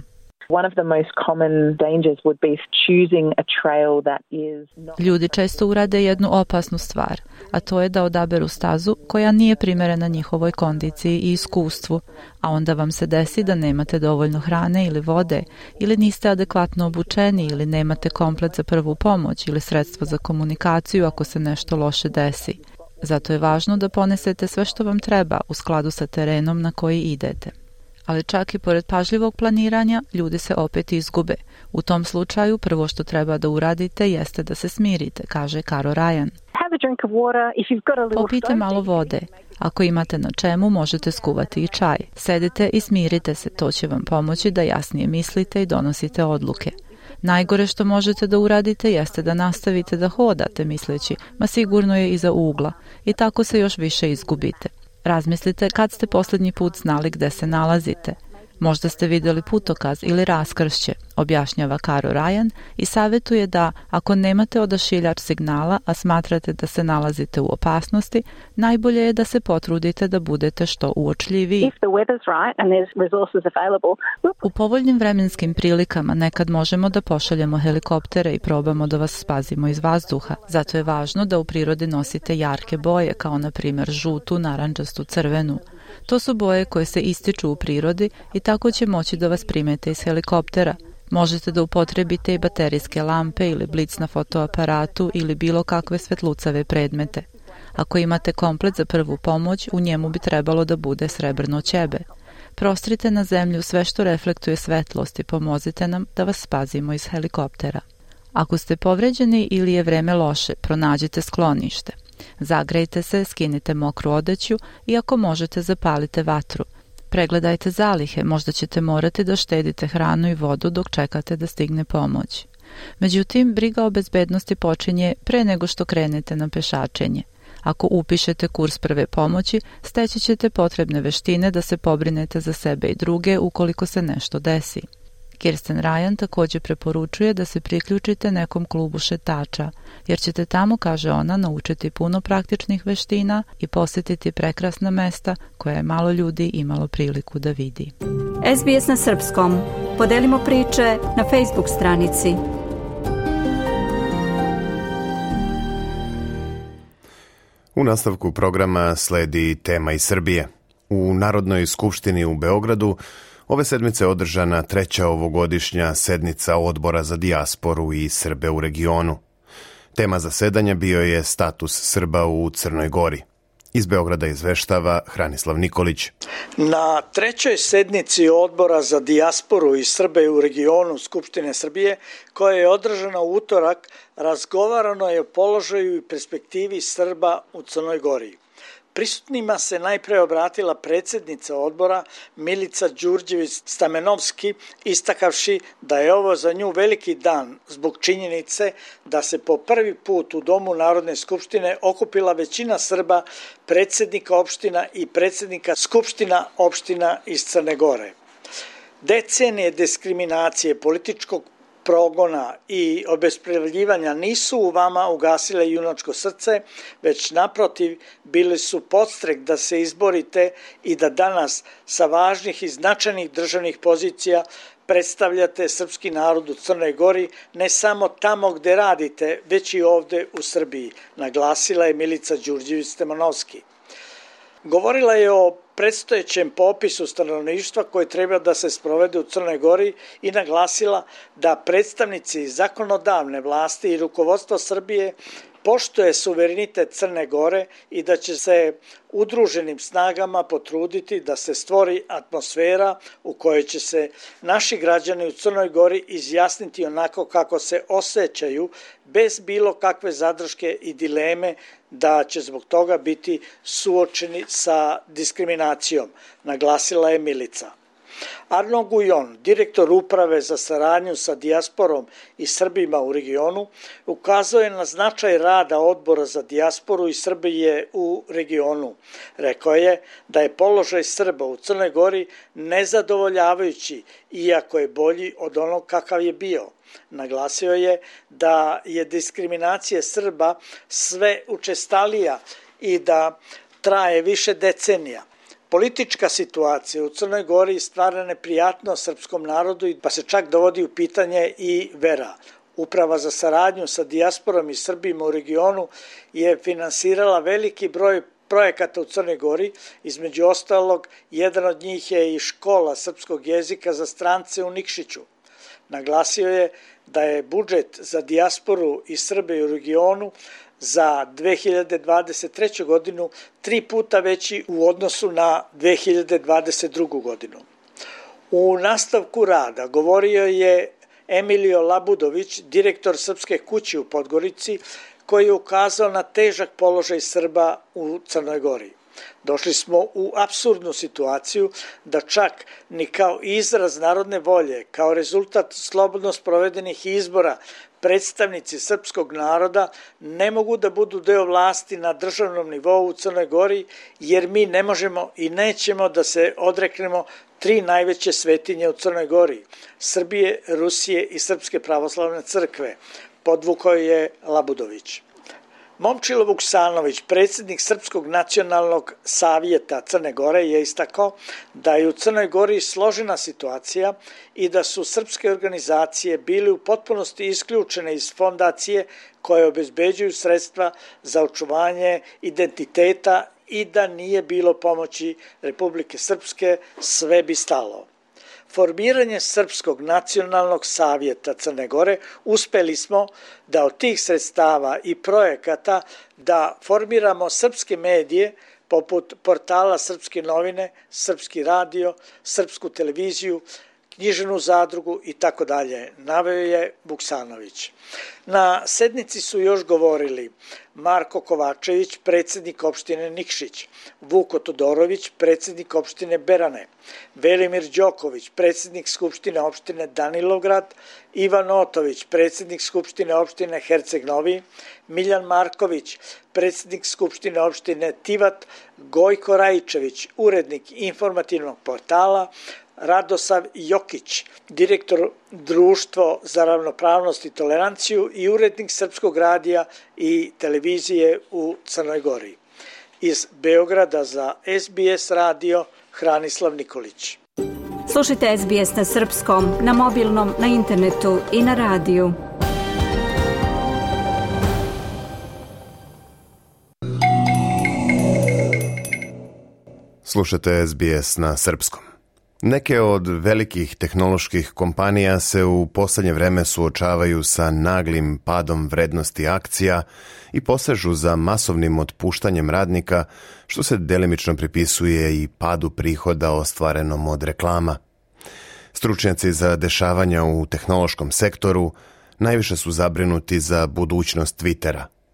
Ljudi često urade jednu opasnu stvar, a to je da odaberu stazu koja nije primerena njihovoj kondiciji i iskustvu, a onda vam se desi da nemate dovoljno hrane ili vode, ili niste adekvatno obučeni, ili nemate komplet za prvu pomoć ili sredstvo za komunikaciju ako se nešto loše desi. Zato je važno da ponesete sve što vam treba u skladu sa terenom na koji idete. Ali čak i pored pažljivog planiranja, ljudi se opet izgube. U tom slučaju prvo što treba da uradite jeste da se smirite, kaže Caro Ryan. Popijte malo vode. Ako imate na čemu, možete skuvati i čaj. Sedite i smirite se, to će vam pomoći da jasnije mislite i donosite odluke. Najgore što možete da uradite jeste da nastavite da hodate misleći, ma sigurno je iza ugla, i tako se još više izgubite. Razmislite kad ste posljednji put znali gde se nalazite. Možda ste vidjeli putokaz ili raskršće, objašnjava Caro Ryan i savjetuje da ako nemate odašiljač signala, a smatrate da se nalazite u opasnosti, najbolje je da se potrudite da budete što uočljiviji. U povoljnim vremenskim prilikama nekad možemo da pošaljemo helikoptere i probamo da vas spasimo iz vazduha. Zato je važno da u prirodi nosite jarke boje, kao na primjer žutu, narandžastu, crvenu. To su boje koje se ističu u prirodi i tako će moći da vas primete iz helikoptera. Možete da upotrebite i baterijske lampe ili blic na fotoaparatu ili bilo kakve svetlucave predmete. Ako imate komplet za prvu pomoć, u njemu bi trebalo da bude srebrno ćebe. Prostrite na zemlju sve što reflektuje svetlost i pomozite nam da vas spasimo iz helikoptera. Ako ste povređeni ili je vreme loše, pronađite sklonište. Zagrejte se, skinite mokru odeću i ako možete zapalite vatru. Pregledajte zalihe, možda ćete morati da štedite hranu i vodu dok čekate da stigne pomoć. Međutim, briga o bezbednosti počinje pre nego što krenete na pešačenje. Ako upišete kurs prve pomoći, steći ćete potrebne veštine da se pobrinete za sebe i druge ukoliko se nešto desi. Kirsten Ryan također preporučuje da se priključite nekom klubu šetača, jer ćete tamo, kaže ona, naučiti puno praktičnih veština i posjetiti prekrasna mesta koja je malo ljudi imalo priliku da vidi. SBS na srpskom. Podelimo priče na Facebook stranici. U nastavku programa sledi tema iz Srbije. U Narodnoj skupštini u Beogradu ove sedmice održana 3. ovogodišnja sednica Odbora za dijasporu i Srbe u regionu. Tema zasedanja bio je status Srba u Crnoj Gori. Iz Beograda izveštava Hranislav Nikolić. Na 3. sednici Odbora za dijasporu i Srbe u regionu Skupštine Srbije, koja je održana u utorak, razgovarano je o položaju i perspektivi Srba u Crnoj Gori. Prisutnima se najpre obratila predsjednica odbora Milica Đurđević-Stamenovski, istakavši da je ovo za nju veliki dan zbog činjenice da se po prvi put u Domu Narodne skupštine okupila većina Srba, predsjednika opština i predsjednika skupština opština iz Crne Gore. Decenije diskriminacije, političkog progona i obespravljivanja nisu u vama ugasile junačko srce, već naprotiv bili su podstrek da se izborite i da danas sa važnih i značajnih državnih pozicija predstavljate srpski narod u Crnoj Gori ne samo tamo gde radite, već i ovde u Srbiji, naglasila je Milica Đurđević-Stamenovski. Govorila je o predstojećem popisu stanovništva koji treba da se sprovede u Crnoj Gori i naglasila da predstavnici zakonodavne vlasti i rukovodstvo Srbije poštuje suverenitet Crne Gore i da će se udruženim snagama potruditi da se stvori atmosfera u kojoj će se naši građani u Crnoj Gori izjasniti onako kako se osjećaju, bez bilo kakve zadrške i dileme da će zbog toga biti suočeni sa diskriminacijom, naglasila je Milica. Arno Gujon, direktor uprave za saradnju sa dijasporom i Srbima u regionu, ukazao je na značaj rada odbora za dijasporu i Srbije u regionu. Rekao je da je položaj Srba u Crnoj Gori nezadovoljavajući, iako je bolji od onog kakav je bio. Naglasio je da je diskriminacija Srba sve učestalija i da traje više decenija. Politička situacija u Crnoj Gori stvara neprijatnost srpskom narodu, pa se čak dovodi u pitanje i vera. Uprava za saradnju sa dijasporom i Srbima u regionu je finansirala veliki broj projekata u Crnoj Gori, između ostalog jedan od njih je i škola srpskog jezika za strance u Nikšiću. Naglasio je da je budžet za dijasporu i Srbe u regionu za 2023. godinu 3 puta veći u odnosu na 2022. godinu. U nastavku rada govorio je Emilio Labudović, direktor Srpske kuće u Podgorici, koji je ukazao na težak položaj Srba u Crnoj Gori. Došli smo u apsurdnu situaciju da čak ni kao izraz narodne volje, kao rezultat slobodno sprovedenih izbora, predstavnici srpskog naroda ne mogu da budu deo vlasti na državnom nivou u Crnoj Gori, jer mi ne možemo i nećemo da se odreknemo 3 najveće svetinje u Crnoj Gori, Srbije, Rusije i Srpske pravoslavne crkve, podvukao je Labudović. Momčilo Vuksanović, predsjednik Srpskog nacionalnog savjeta Crne Gore, je istakao da je u Crnoj Gori složena situacija i da su srpske organizacije bile u potpunosti isključene iz fondacije koje obezbeđuju sredstva za očuvanje identiteta i da nije bilo pomoći Republike Srpske, sve bi stalo. Formiranje Srpskog nacionalnog savjeta Crne Gore uspeli smo da od tih sredstava i projekata da formiramo srpske medije poput portala Srpske novine, Srpski radio, Srpsku televiziju, književnu zadrugu i tako dalje, naveo je Vuksanović. Na sednici su još govorili Marko Kovačević, predsjednik opštine Nikšić, Vuko Todorović, predsjednik opštine Berane, Velimir Đoković, predsjednik skupštine opštine Danilovgrad, Ivan Otović, predsjednik skupštine opštine Herceg Novi, Miljan Marković, predsjednik skupštine opštine Tivat, Gojko Rajčević, urednik informativnog portala, Radosav Jokić, direktor Društvo za ravnopravnost i toleranciju i urednik Srpskog radija i televizije u Crnoj Gori. Iz Beograda za SBS radio Hranislav Nikolić. Slušajte SBS na srpskom, na mobilnom, na internetu i na radiju. Slušajte SBS na srpskom. Neke od velikih tehnoloških kompanija se u poslednje vreme suočavaju sa naglim padom vrednosti akcija i posežu za masovnim otpuštanjem radnika, što se delimično pripisuje i padu prihoda ostvarenom od reklama. Stručnjaci za dešavanja u tehnološkom sektoru najviše su zabrinuti za budućnost Twittera.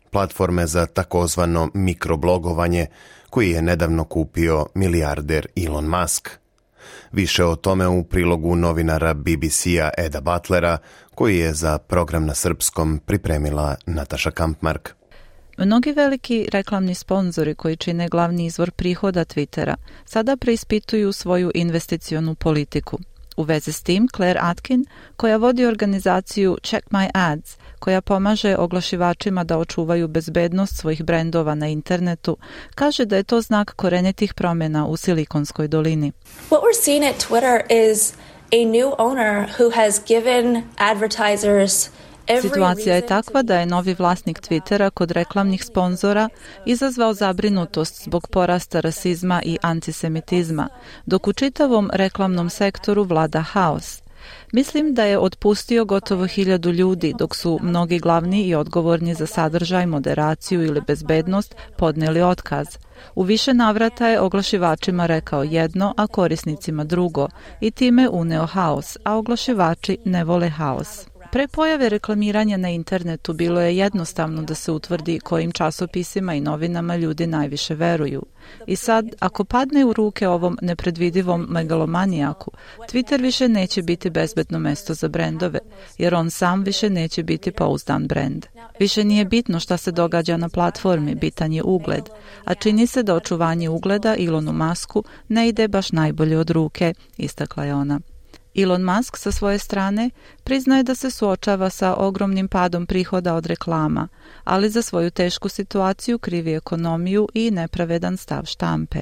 platforme za takozvano mikroblogovanje, koji je nedavno kupio milijarder Elon Musk. Više o tome u prilogu novinara BBC-a Eda Butlera, koji je za program na srpskom pripremila Nataša Kampmark. Mnogi veliki reklamni sponzori koji čine glavni izvor prihoda Twittera sada preispituju svoju investicionu politiku. U vezi s tim, Claire Atkin, koja vodi organizaciju Check My Ads, koja pomaže oglašivačima da očuvaju bezbednost svojih brendova na internetu, kaže da je to znak korenitih promjena u Silikonskoj dolini. What we're seeing at Twitter is a new owner who has given advertisers. Situacija je takva da je novi vlasnik Twittera kod reklamnih sponzora izazvao zabrinutost zbog porasta rasizma i antisemitizma, dok u čitavom reklamnom sektoru vlada haos. Mislim da je otpustio gotovo 1000 ljudi, dok su mnogi glavni i odgovorni za sadržaj, moderaciju ili bezbednost podneli otkaz. U više navrata je oglašivačima rekao jedno, a korisnicima drugo, i time uneo haos, a oglašivači ne vole haos. Pre pojave reklamiranja na internetu bilo je jednostavno da se utvrdi kojim časopisima i novinama ljudi najviše veruju. I sad, ako padne u ruke ovom nepredvidivom megalomanijaku, Twitter više neće biti bezbedno mesto za brendove, jer on sam više neće biti pouzdan brend. Više nije bitno šta se događa na platformi, bitan je ugled, a čini se da očuvanje ugleda Elonu Musku ne ide baš najbolje od ruke, istakla je ona. Elon Musk sa svoje strane priznaje da se suočava sa ogromnim padom prihoda od reklama, ali za svoju tešku situaciju krivi ekonomiju i nepravedan stav štampe.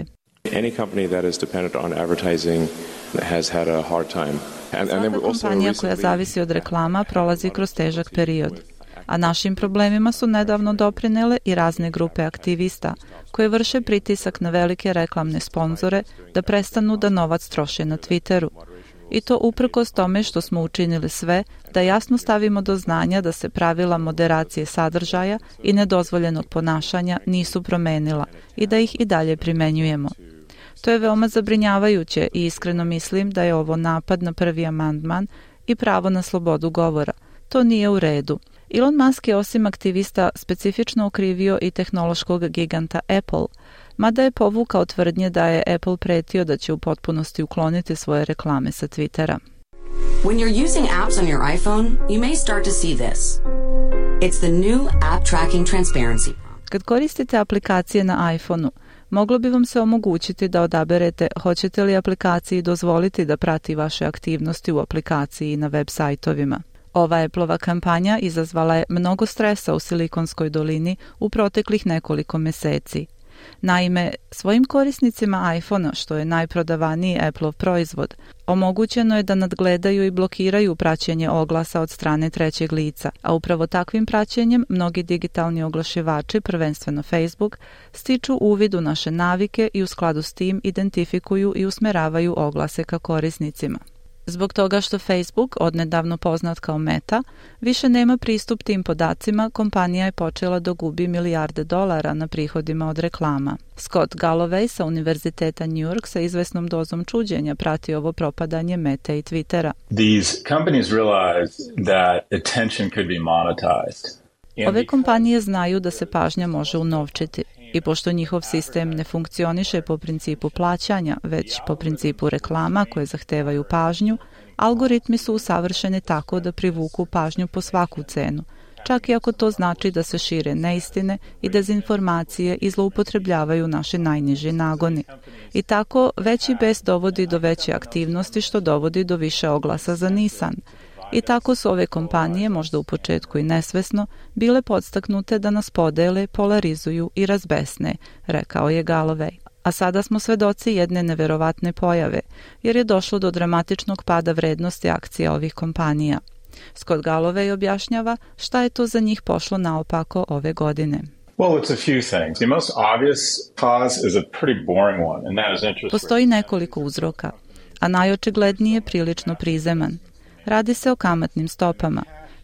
Svaka kompanija koja zavisi od reklama prolazi kroz težak period, a našim problemima su nedavno doprinele i razne grupe aktivista koje vrše pritisak na velike reklamne sponzore da prestanu da novac troše na Twitteru. I to uprkos tome što smo učinili sve da jasno stavimo do znanja da se pravila moderacije sadržaja i nedozvoljenog ponašanja nisu promenila i da ih i dalje primenjujemo. To je veoma zabrinjavajuće i iskreno mislim da je ovo napad na prvi amandman i pravo na slobodu govora. To nije u redu. Elon Musk je osim aktivista specifično okrivio i tehnološkog giganta Apple, mada je povukao tvrdnje da je Apple pretio da će u potpunosti ukloniti svoje reklame sa Twittera. When you're using apps on your iPhone, you may start to see this. It's the new app tracking transparency. Kad koristite aplikacije na iPhone-u, moglo bi vam se omogućiti da odaberete hoćete li aplikaciji dozvoliti da prati vaše aktivnosti u aplikaciji i na web sajtovima. Ova Appleova kampanja izazvala je mnogo stresa u Silikonskoj dolini u proteklih nekoliko meseci. Naime, svojim korisnicima iPhone-a, što je najprodavaniji Apple-ov proizvod, omogućeno je da nadgledaju i blokiraju praćenje oglasa od strane trećeg lica, a upravo takvim praćenjem mnogi digitalni oglašivači, prvenstveno Facebook, stiču uvid u naše navike i u skladu s tim identifikuju i usmeravaju oglase ka korisnicima. Zbog toga što Facebook, odnedavno poznat kao Meta, više nema pristup tim podacima, kompanija je počela da gubi milijarde dolara na prihodima od reklama. Scott Galloway sa Univerziteta New York sa izvesnom dozom čuđenja prati ovo propadanje Meta i Twittera. These companies realize that attention could be monetized. Ove kompanije znaju da se pažnja može unovčiti i pošto njihov sistem ne funkcioniše po principu plaćanja, već po principu reklama koje zahtevaju pažnju, algoritmi su usavršeni tako da privuku pažnju po svaku cenu, čak i ako to znači da se šire neistine i dezinformacije i zloupotrebljavaju naši najniži nagoni. I tako veći bes dovodi do veće aktivnosti što dovodi do više oglasa za Nissan. I tako su ove kompanije, možda u početku i nesvesno, bile podstaknute da nas podele, polarizuju i razbesne, rekao je Galloway. A sada smo svedoci jedne neverovatne pojave, jer je došlo do dramatičnog pada vrednosti akcija ovih kompanija. Scott Galloway objašnjava šta je to za njih pošlo naopako ove godine. Well, it's a few things. The most obvious cause is a pretty boring one, and that is interest rates. Postoji nekoliko uzroka, a najočigledniji je prilično prizeman. Radi se o kamatnim stopama.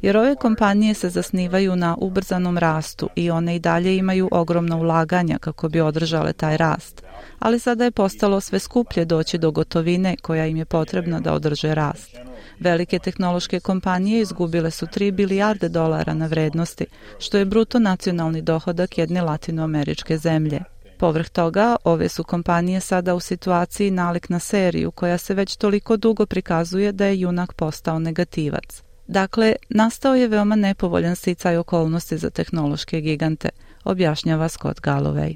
jer ove kompanije se zasnivaju na ubrzanom rastu i one i dalje imaju ogromna ulaganja kako bi održale taj rast. Ali sada je postalo sve skuplje doći do gotovine koja im je potrebna da održe rast. Velike tehnološke kompanije izgubile su 3 bilijarde dolara na vrednosti, što je bruto nacionalni dohodak jedne latinoameričke zemlje. Povrh toga, ove su kompanije sada u situaciji nalik na seriju koja se već toliko dugo prikazuje da je junak postao negativac. Dakle, nastao je veoma nepovoljan sticaj okolnosti za tehnološke gigante, objašnjava Scott Galloway.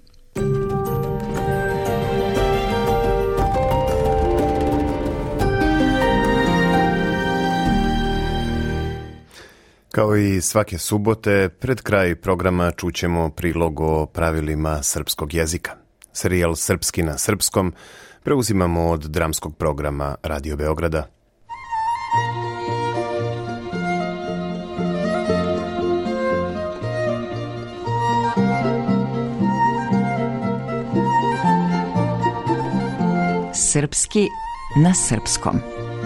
Kao i svake subote, pred kraj programa čućemo prilog o pravilima srpskog jezika. Serijal Srpski na srpskom preuzimamo od dramskog programa Radio Beograda. Srpski na srpskom.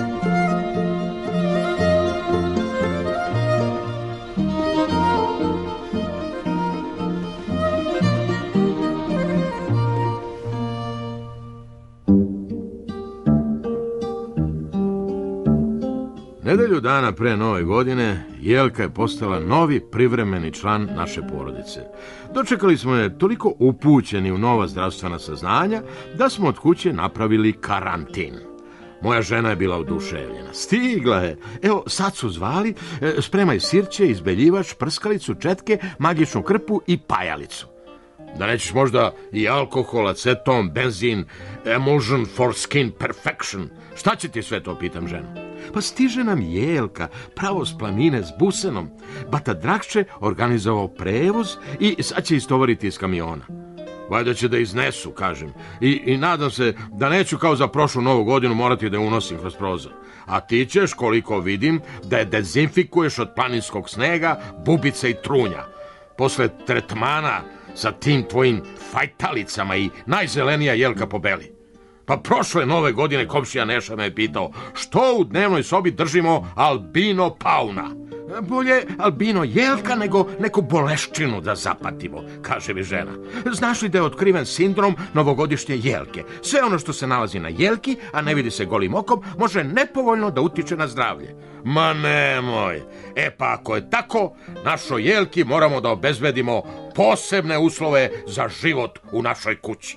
Nedelju dana pre Nove godine Jelka je postala novi privremeni član naše porodice. Dočekali smo je toliko upućeni u nova zdravstvena saznanja da smo od kuće napravili karantin. Moja žena je bila oduševljena. Stigla je. Evo, sad su zvali, spremaj sirće, izbeljivač, prskalicu, četke, magičnu krpu i pajalicu. Da nećeš možda i alkohol, aceton, benzin, emulsion for skin perfection. Šta će ti sve to, pitam ženu. Pa stiže nam Jelka, pravo s planine s busenom. Bata Dragče organizovao prevoz i sad će istovariti iz kamiona. Valjda će da iznesu, kažem. I nadam se da neću kao za prošlu Novu godinu morati da je unosim kroz prozor. A ti ćeš, koliko vidim, da je dezinfikuješ od planinskog snega, bubica i trunja. Posle tretmana sa tim tvojim fajtalicama i najzelenija Jelka pobeli. Pa prošle Nove godine komšija Neša me je pitao što u dnevnoj sobi držimo albino pauna. Bolje albino Jelka nego neku boleščinu da zapatimo, kaže mi žena. Znaš li da je otkriven sindrom novogodišnje Jelke? Sve ono što se nalazi na Jelki, a ne vidi se golim okom, može nepovoljno da utiče na zdravlje. Ma nemoj. Pa ako je tako, našoj Jelki moramo da obezbedimo posebne uslove za život u našoj kući.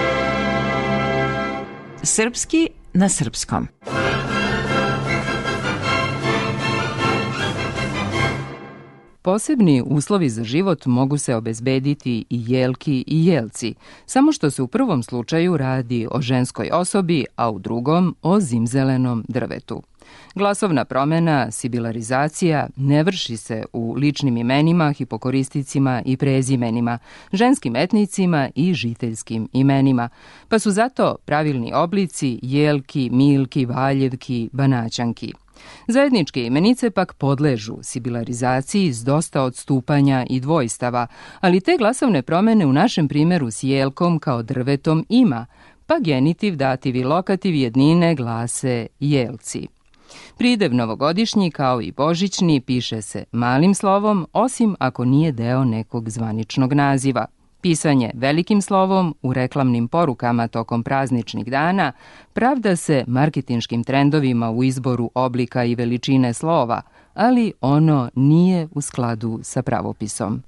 Srpski na srpskom. Posebni uslovi za život mogu se obezbediti i Jelki i Jelci, samo što se u prvom slučaju radi o ženskoj osobi, a u drugom o zimzelenom drvetu. Glasovna promena, sibilarizacija, ne vrši se u ličnim imenima, hipokoristicima i prezimenima, ženskim etnicima i žiteljskim imenima, pa su zato pravilni oblici Jelki, Milki, Valjevki, Banaćanki. Zajedničke imenice pak podležu sibilarizaciji s dosta odstupanja i dvojstava, ali te glasovne promene u našem primjeru s Jelkom kao drvetom ima, pa genitiv, dativ i lokativ jednine glase Jelci. Pridev novogodišnji kao i božićni piše se malim slovom, osim ako nije deo nekog zvaničnog naziva. Pisanje velikim slovom u reklamnim porukama tokom prazničnih dana pravda se marketinškim trendovima u izboru oblika i veličine slova, ali ono nije u skladu sa pravopisom.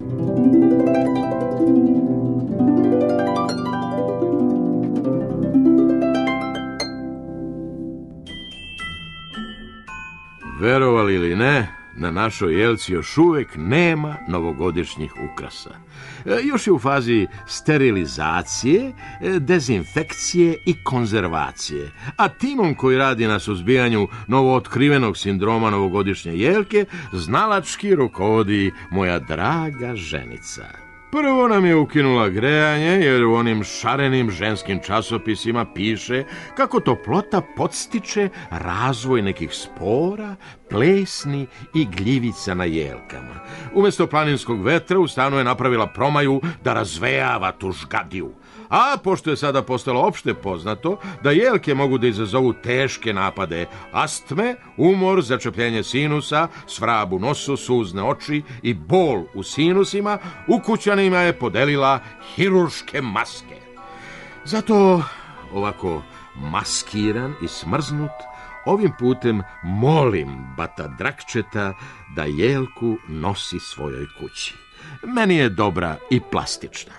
Verovali ili ne, na našoj Jelci još uvek nema novogodišnjih ukrasa. Još je u fazi sterilizacije, dezinfekcije i konzervacije. A timom koji radi na suzbijanju novootkrivenog sindroma novogodišnje Jelke znalački rukovodi moja draga ženica. Prvo nam je ukinula grejanje, jer u onim šarenim ženskim časopisima piše kako toplota podstiče razvoj nekih spora, plesni i gljivica na jelkama. Umjesto planinskog vetra u stanu je napravila promaju da razvejava tu žgadiju. A pošto je sada postalo opšte poznato da jelke mogu da izazovu teške napade astme, umor, začepljenje sinusa, svrab u nosu, suzne oči i bol u sinusima, ukućanima je podelila hirurške maske. Zato ovako maskiran i smrznut, ovim putem molim Bata Drakčeta da jelku nosi svojoj kući. Meni je dobra i plastična.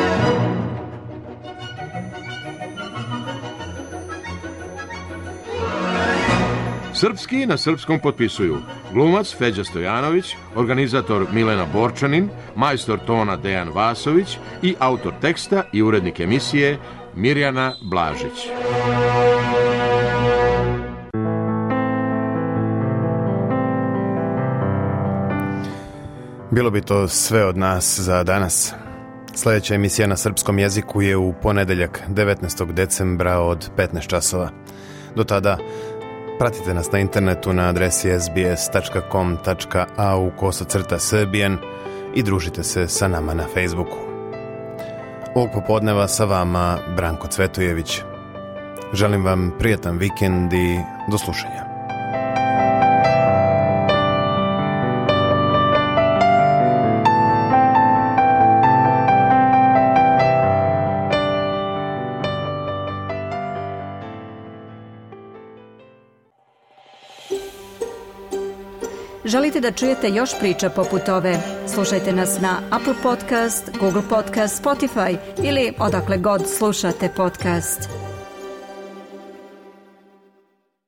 Srpski na srpskom potpisuju glumac Feđa Stojanović, organizator Milena Borčanin, majstor tona Dejan Vasović i autor teksta i urednik emisije Mirjana Blažić. Bilo bi to sve od nas za danas. Sljedeća emisija na srpskom jeziku je u ponedeljak 19. decembra od 15 časova. Do tada pratite nas na internetu na adresi sbs.com.au/Serbian i družite se sa nama na Facebooku. Ovog popodneva sa vama Branko Cvetojević. Želim vam prijatan vikend i do slušanja. Želite da čujete još priča poput ove? Slušajte nas na Apple Podcast, Google Podcast, Spotify ili odakle god slušate podcast.